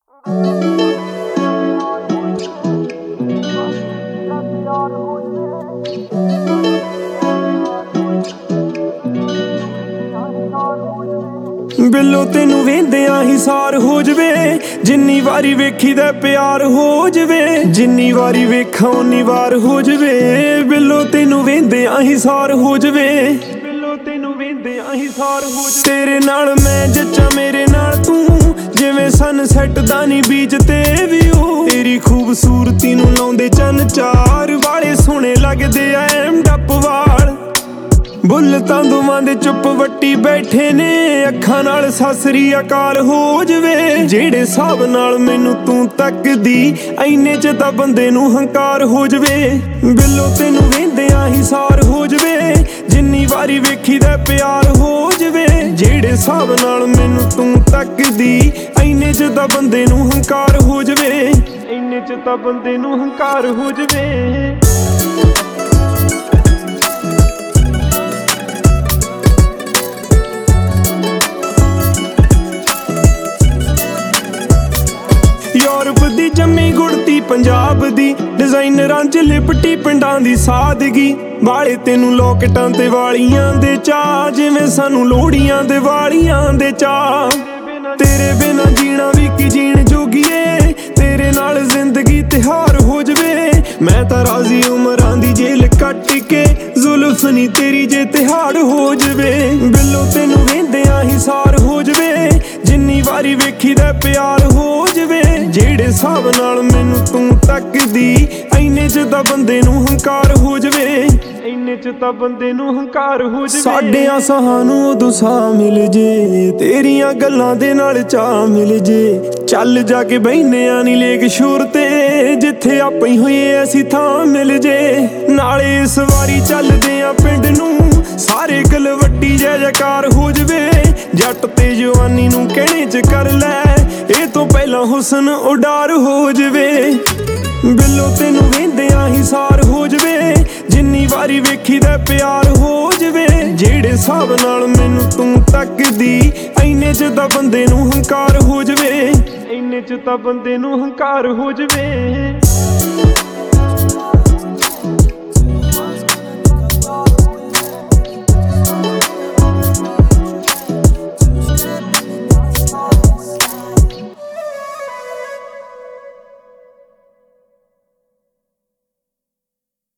ਬਿੱਲੋ ਤੈਨੂੰ ਵੇਂਦਿਆਂ ਹੀ ਸਾਰ ਹੋ ਜਵੇ, ਜਿੰਨੀ ਵਾਰੀ ਵੇਖੀਦਾ ਪਿਆਰ ਹੋ ਜਵੇ, ਜਿੰਨੀ ਵਾਰੀ ਵੇਖਾਂ ਉਨੀ ਵਾਰ ਹੋ ਜਵੇ। ਬਿੱਲੋ ਤੈਨੂੰ ਵੇਂਦਿਆਂ ਹੀ ਸਾਰ ਹੋ ਜਵੇ, ਬਿੱਲੋ ਤੈਨੂੰ ਵੇਂਦਿਆਂ ਹੀ ਸਾਰ ਹੋ ਜਵੇ। ਤੇਰੇ ਨਾਲ ਮੈਂ ਜੱਚਾਂ ਮੇਰੇ ਨਾਲ ਤੂੰ, ਜਿਵੇਂ ਸਨਸੈਟ ਦਾ ਨੀ ਬੀਚ ਤੇ ਵਿਊ। ਤੇਰੀ ਖੂਬਸੂਰਤੀ ਨੂੰ ਲਾਉਂਦੇ ਚੰਨ ਚਾਰ, ਵਾਲੇ ਸੋਹਣੇ ਲੱਗਦੇ ਐ ਡੱਪ ਵਾਲ। ਬੁੱਲ ਤਾਂ ਦੋਵਾਂ ਦੇ ਚੁੱਪ ਵੱਟੀ ਬੈਠੇ ਨੇ, ਅੱਖਾਂ ਨਾਲ ਸਤਿ ਸ੍ਰੀ ਅਕਾਲ ਹੋ ਜਵੇ। ਜਿਹੜੇ ਹਿਸਾਬ ਨਾਲ ਮੈਨੂੰ ਤੂੰ ਤੱਕਦੀ, ਐਨੇ ਚ ਤਾਂ ਬੰਦੇ ਨੂੰ ਹੰਕਾਰ ਹੋ ਜਵੇ। ਬਿੱਲੋ ਤੈਨੂੰ ਵੇਂਦਿਆਂ ਹੀ ਸਾਰ ਹੋ ਜਵੇ, ਜਿੰਨੀ ਵਾਰੀ ਵੇਖੀਦਾ ਪਿਆਰ ਹੋ ਜਵੇ। ਜਿਹੜੇ ਹਿਸਾਬ ਨਾਲ ਮੈਨੂੰ ਤੂੰ ਤੱਕਦੀ, ਐਨੇ ਚ ਤਾਂ ਬੰਦੇ ਨੂੰ ਹੰਕਾਰ ਹੋ ਜਵੇ, ਐਨੇ ਚ ਤਾਂ ਬੰਦੇ ਨੂੰ ਹੰਕਾਰ ਹੋ ਜਵੇ। ਯੂਰਪ ਦੀ ਜੰਮੀ ਗੁੜਤੀ ਪੰਜਾਬ ਦੀ, ਡਿਜ਼ਾਈਨਰਾਂ ਚ ਲਿਪਟੀ ਪਿੰਡਾਂ ਦੀ ਸਾਦਗੀ। ਵਾਲੇ ਤੈਨੂੰ ਲੋਕਟਾਂ ਤੇ ਵਾਲੀਆਂ ਦੇ ਚਾਅ, ਜਿਵੇਂ ਸਾਨੂੰ ਲੋਹੜੀਆਂ ਦੇ ਵਾਲੀਆਂ ਦੇ ਚਾਅ। ਤੇਰੇ ਬਿਨਾਂ ਜੀਣਾ ਵੀ ਕੀ ਜੀਣ ਜੋਗੀਏ, ਤੇਰੇ ਨਾਲ ਜ਼ਿੰਦਗੀ ਤਿਉਹਾਰ ਹੋ ਜਵੇ। ਮੈਂ ਤਾਂ ਰਾਜ਼ੀ ਉਮਰਾਂ ਦੀ ਜੇਲ੍ਹ ਕੱਟ ਕੇ, ਜ਼ੁਲਫ ਨੀ ਤੇਰੀ ਜੇ ਤਿਹਾੜ ਹੋ ਜਵੇ। ਬਿੱਲੋ ਤੈਨੂੰ ਵੇਂਦਿਆਂ ਹੀ ਸਾਰ ਹੋ ਜਵੇ, ਜਿੰਨੀ ਵਾਰੀ ਵੇਖੀਦਾ ਪਿਆਰ ਹੋ ਜਵੇ। ਜਿਹੜੇ ਹਿਸਾਬ ਨਾਲ ਮੈਨੂੰ ਤੂੰ ਤੱਕਦੀ, ਐਨੇ ਚ ਤਾਂ ਬੰਦੇ ਨੂੰ ਹੰਕਾਰ ਹੋ ਜਵੇ, ਐਨੇ ਚ ਤਾਂ ਬੰਦੇ ਨੂੰ ਹੰਕਾਰ ਹੋ ਜਵੇ। ਸਾਡਿਆਂ ਸਾਹਾਂ ਨੂੰ ਉਦੋਂ ਸਾਹ ਮਿਲ ਜੇ, ਤੇਰੀਆਂ ਗੱਲਾਂ ਦੇ ਨਾਲ ਚਾਹ ਮਿਲ ਜੇ। ਚੱਲ ਜਾ ਕੇ ਬਹਿੰਦਿਆਂ ਨੀ ਲੇਕ ਸ਼ੋਰ ਤੇ, ਜਿੱਥੇ ਆਪੇ ਹੋਏ ਅਸੀਂ ਥਾਂ ਮਿਲ ਜੇ। ਨਾਲੇ ਇਸ ਵਾਰੀ ਚੱਲਦੇ ਆ ਪਿੰਡ ਨੂੰ, ਸਾਰੇ ਗਲਵੱਡੀ ਜੈ ਜੈਕਾਰ ਹੋ ਜਵੇ। ਜੱਟ ਤੇ ਜਵਾਨੀ ਨੂੰ ਕਹਿਣੇ ਚ ਕਰ ਲੈ, ਇਹ ਤੋਂ ਪਹਿਲਾਂ ਹੁਸਨ ਉਡਾਰ ਹੋ ਜਵੇ। ਬਿੱਲੋ ਤੈਨੂੰ ਵੇਂਦਿਆਂ ਹੀ ਸਾਰ ਹੋ ਜਵੇ, ਜਿੰਨੀ ਵਾਰੀ ਵੇਖੀਦਾ ਪਿਆਰ ਹੋ ਜਵੇ। ਜਿਹੜੇ ਹਿਸਾਬ ਨਾਲ ਮੈਨੂੰ ਤੂੰ ਤੱਕਦੀ, ਐਨੇ ਚ ਤਾਂ ਬੰਦੇ ਨੂੰ ਹੰਕਾਰ ਹੋ ਜਵੇ, ਐਨੇ ਚ ਤਾਂ ਬੰਦੇ ਨੂੰ ਹੰਕਾਰ ਹੋ ਜਵੇ।